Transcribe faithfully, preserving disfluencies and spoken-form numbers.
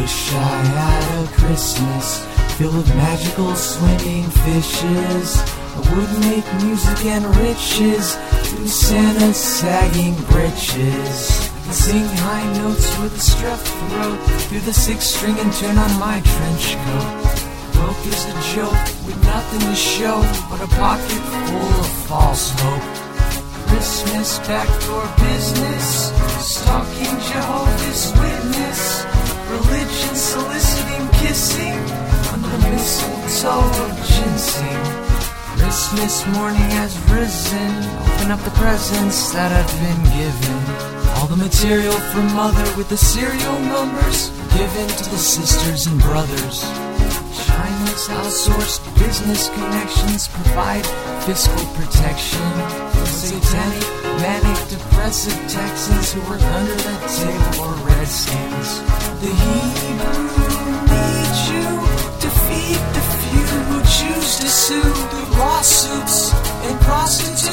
Wish I had a Christmas filled with magical swimming fishes. I would make music and riches through Santa's sagging britches. I could sing high notes with a strep throat through the sixth string and turn on my trench coat. Broke is a joke with nothing to show but a pocket full of false hope. Christmas backdoor business, stalking Jehovah's Witness, religion soliciting kissing under the mistletoe of ginseng. Christmas morning has risen, open up the presents that I've been given. All the material from mother with the serial numbers given to the sisters and brothers. China's outsourced business connections provide fiscal protection for satanic, manic, depressive Texans who work under the table or Redskins. The Hebrew needs you to feed the few who choose to sue through lawsuits and prostitutes.